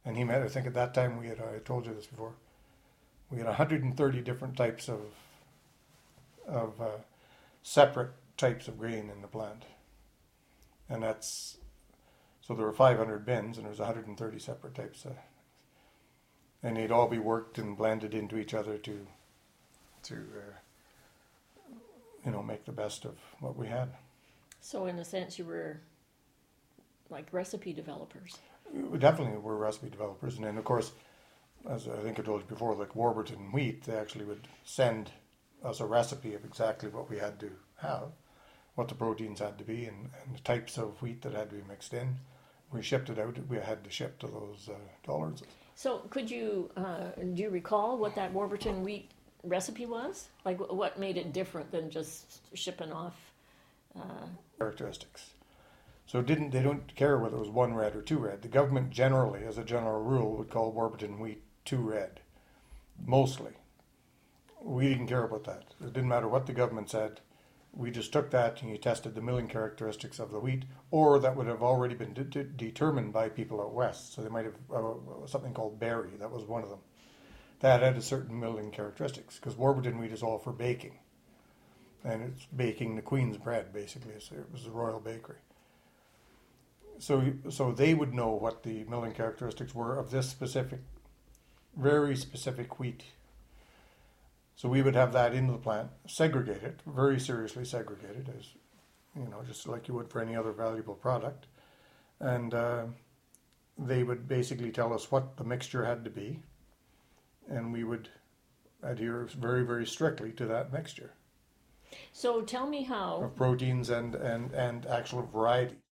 And he met, I think at that time we had, I told you this before, we had 130 different types of separate types of grain in the plant. And that's, so there were 500 bins and there was 130 separate types. And they'd all be worked and blended into each other to make the best of what we had. So in a sense, you were like recipe developers. We definitely were recipe developers. And then, of course, as I think I told you before, like Warburton Wheat, they actually would send us a recipe of exactly what we had to have, what the proteins had to be, and the types of wheat that had to be mixed in. We shipped it out. We had to ship to those tolerances. So could you, do you recall what that Warburton Wheat recipe was? Like what made it different than just shipping off? Characteristics. So they don't care whether it was 1 red or 2 red. The government generally, as a general rule, would call Warburton Wheat 2 red. Mostly. We didn't care about that. It didn't matter what the government said. We just took that and you tested the milling characteristics of the wheat, or that would have already been determined by people out west. So they might have something called berry. That was one of them. That had a certain milling characteristics, because Warburton Wheat is all for baking. And it's baking the Queen's bread, basically. So it was a royal bakery. So they would know what the milling characteristics were of this specific, very specific wheat. So we would have that into the plant, segregate it, very seriously segregated, as just like you would for any other valuable product. And they would basically tell us what the mixture had to be, and we would adhere very, very strictly to that mixture. So tell me how... of proteins and actual variety.